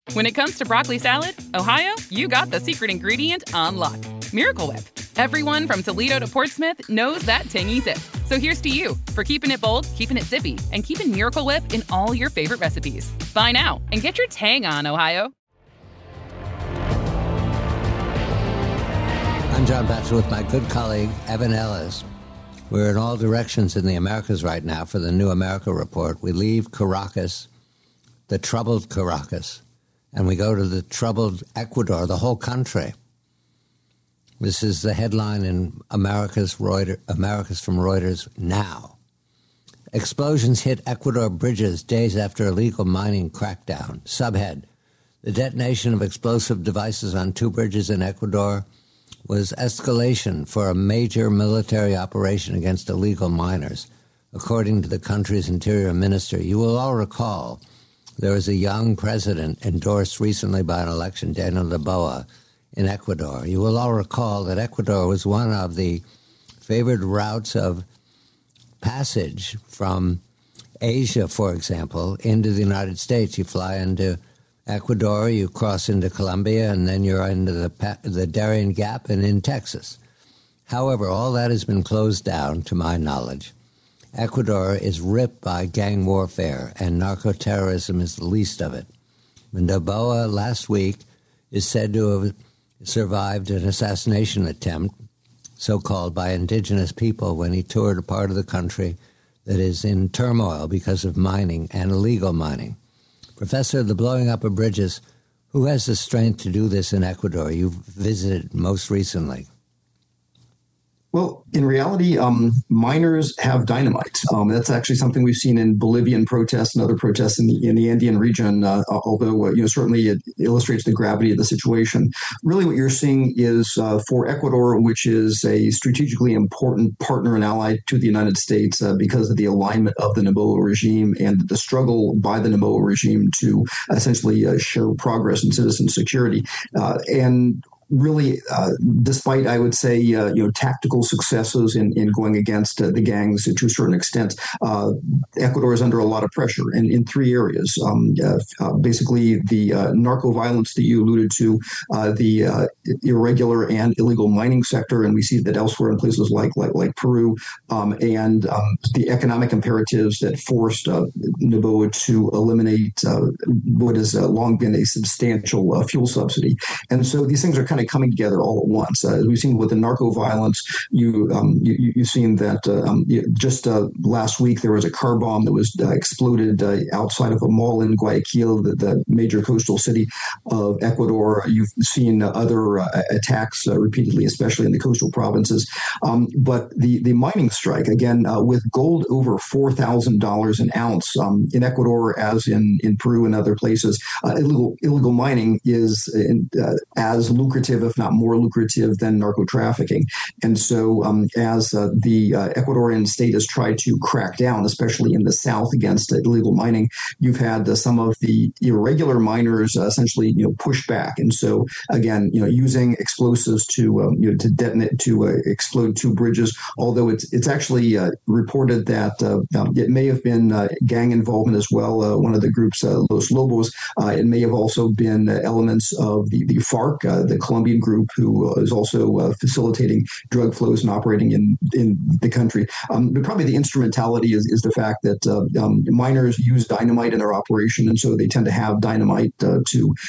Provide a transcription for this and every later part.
When it comes to broccoli salad, Ohio, you got the secret ingredient on lock. Miracle Whip. Everyone from Toledo to Portsmouth knows that tangy zip. So here's to you for keeping it bold, keeping it zippy, and keeping Miracle Whip in all your favorite recipes. Buy now and get your tang on, Ohio. I'm John Batchelor with my good colleague, Evan Ellis. We're in all directions in the Americas right now for the New America Report. We leave Caracas, the troubled Caracas, and we go to the troubled Ecuador, the whole country. This is the headline in America's from Reuters now. Explosions hit Ecuador bridges days after illegal mining crackdown. Subhead: the detonation of explosive devices on two bridges in Ecuador was escalation for a major military operation against illegal miners, according to the country's interior minister. You will all recall there was a young president endorsed recently by an election, Daniel Noboa, in Ecuador. You will all recall that Ecuador was one of the favored routes of passage from Asia, for example, into the United States. You fly into Ecuador, you cross into Colombia, and then you're into the Darien Gap and in Texas. However, all that has been closed down, to my knowledge. Ecuador is ripped by gang warfare, and narco-terrorism is the least of it. Noboa last week is said to have survived an assassination attempt, so-called, by indigenous people when he toured a part of the country that is in turmoil because of mining and illegal mining. Professor, the blowing up of bridges, who has the strength to do this in Ecuador? You've visited most recently. Well, in reality, miners have dynamite. That's actually something we've seen in Bolivian protests and other protests in the Andean region, although certainly it illustrates the gravity of the situation. Really what you're seeing is for Ecuador, which is a strategically important partner and ally to the United States because of the alignment of the Noboa regime and the struggle by the Noboa regime to essentially show progress in citizen security. And really, despite, I would say, tactical successes in going against the gangs to a certain extent, Ecuador is under a lot of pressure in three areas. Basically, the narco violence that you alluded to, the irregular and illegal mining sector, and we see that elsewhere in places like Peru, and the economic imperatives that forced Noboa to eliminate what has long been a substantial fuel subsidy. And so these things are kind of coming together all at once. As we've seen with the narco violence, you've seen that just last week there was a car bomb that was exploded outside of a mall in Guayaquil, the major coastal city of Ecuador. You've seen other attacks repeatedly, especially in the coastal provinces. But the mining strike, again, with gold over $4,000 an ounce in Ecuador, as in Peru and other places, illegal mining is as lucrative, if not more lucrative, than narco trafficking. And so as the Ecuadorian state has tried to crack down, especially in the south, against illegal mining, you've had some of the irregular miners essentially push back. And so again, using explosives to detonate, to explode two bridges, although it's actually reported that it may have been gang involvement as well. One of the groups, Los Lobos, it may have also been elements of the FARC, the Colombian group, who is also facilitating drug flows and operating in the country. But probably the instrumentality is the fact that miners use dynamite in their operation, and so they tend to have dynamite to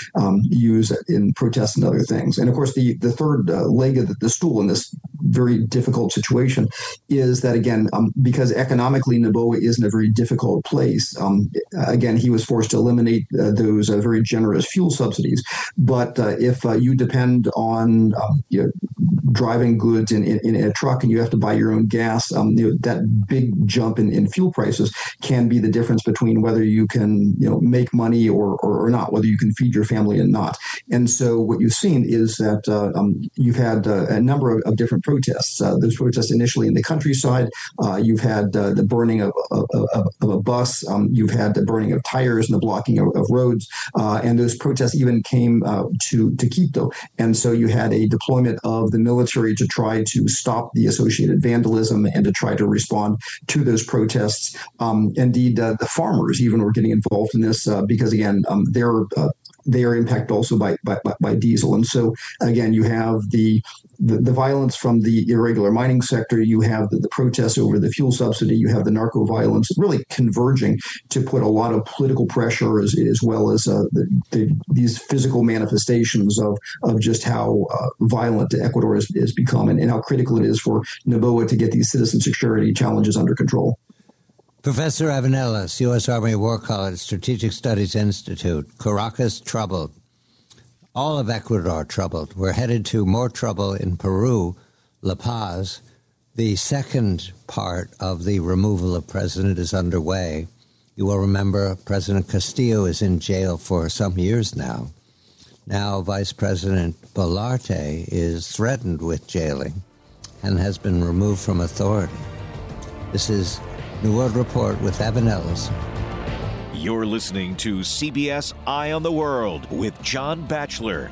use in protests and other things. And of course, the third leg of the stool in this very difficult situation is that, again, because economically Noboa is in a very difficult place, again, he was forced to eliminate those very generous fuel subsidies. But if you depend on driving goods in a truck and you have to buy your own gas, that big jump in fuel prices can be the difference between whether you can make money or not, whether you can feed your family and not. And so what you've seen is that you've had a number of different protests. Those protests initially in the countryside, you've had the burning of a bus, you've had the burning of tires and the blocking of roads, and those protests even came to Quito. And so you had a deployment of the military to try to stop the associated vandalism and to try to respond to those protests. Indeed, the farmers even were getting involved in this because, again, they're they are impacted also by diesel. And so, again, you have the violence from the irregular mining sector, you have the protests over the fuel subsidy, you have the narco violence really converging to put a lot of political pressure as well as these physical manifestations of just how violent Ecuador has become and how critical it is for Noboa to get these citizen security challenges under control. Professor Evan Ellis, U.S. Army War College Strategic Studies Institute, Caracas troubled. All of Ecuador troubled. We're headed to more trouble in Peru, La Paz. The second part of the removal of president is underway. You will remember President Castillo is in jail for some years now. Now Vice President Boluarte is threatened with jailing and has been removed from authority. This is New World Report with Evan Ellis. You're listening to CBS Eye on the World with John Batchelor.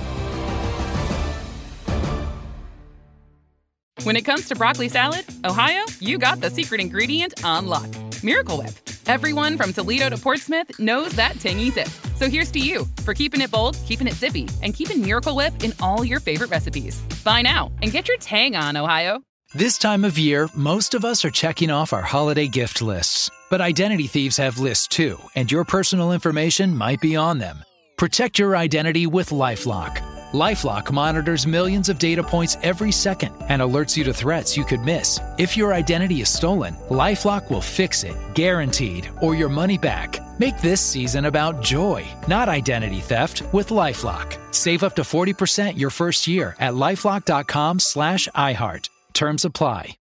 When it comes to broccoli salad, Ohio, you got the secret ingredient on lock. Miracle Whip. Everyone from Toledo to Portsmouth knows that tangy zip. So here's to you for keeping it bold, keeping it zippy, and keeping Miracle Whip in all your favorite recipes. Buy now and get your tang on, Ohio. This time of year, most of us are checking off our holiday gift lists. But identity thieves have lists too, and your personal information might be on them. Protect your identity with LifeLock. LifeLock monitors millions of data points every second and alerts you to threats you could miss. If your identity is stolen, LifeLock will fix it, guaranteed, or your money back. Make this season about joy, not identity theft, with LifeLock. Save up to 40% your first year at LifeLock.com/iHeart. Terms apply.